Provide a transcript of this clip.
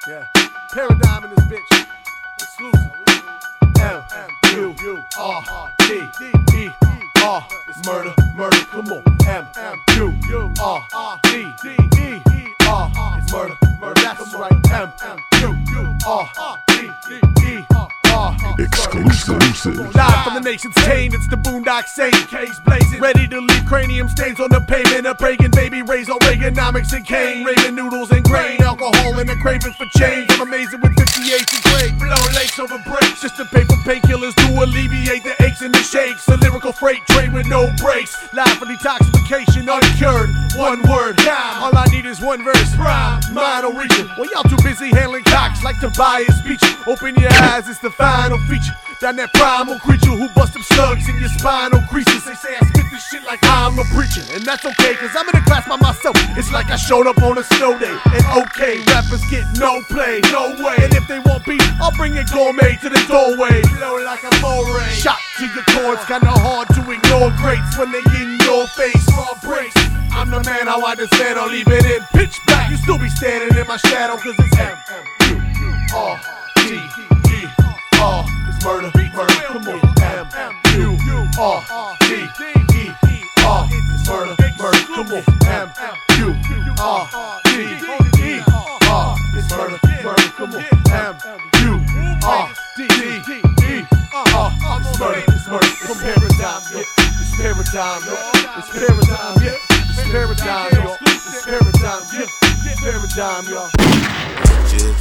Yeah. Paradigm in this bitch. Exclusive. M-U-R-D-E-R. It's murder, murder, come on. M-U-R-D-E-R. It's murder, murder, that's right. M-U-R-D-E-R. Exclusive. Live from the nation's tame, it's the Boondock Saint. Cage blazing, ready to leave cranium stains on the pavement. A pagan baby raised on Reaganomics and cane. Raven noodles and grain, alcohol and a craving for change. I'm amazing with 58 and great. Blow lakes over breaks, just to pay for painkillers to alleviate the aches and the shakes. A lyrical freight train with no brakes. Live for detoxification, uncured. One word, time. All I need is one verse. Prime, mine don't reach it. Well, y'all too busy handling cocks like Tobias Beach. Open your eyes, it's the final feature. Down that primal creature who bust them slugs in your spinal creases. They say I spit this shit like I'm a preacher, and that's okay, cause I'm in a class by myself. It's like I showed up on a snow day. And okay, rappers get no play, no way. And if they want beef, I'll bring a gourmet to the doorway. Blow like a moray. Shot to your chords, kinda hard to ignore greats when they in your face. Raw breaks. I'm the man, how I descend, I'll leave it in pitch black. You still be standing in my shadow, cause it's M-U-R-D-E-R. It's murder, murder, come on. M-U-R-D-E-R. It's murder, murder, come on. M-U-R-D-E-R. It's murder, murder, come on. M-U-R-D-E-R. It's murder, it's murder, it's paradigm, yeah. It's paradigm, yeah. It's paradigm, yeah. It's paradigm, y'all. It's paradigm, yeah. It's paradigm, y'all.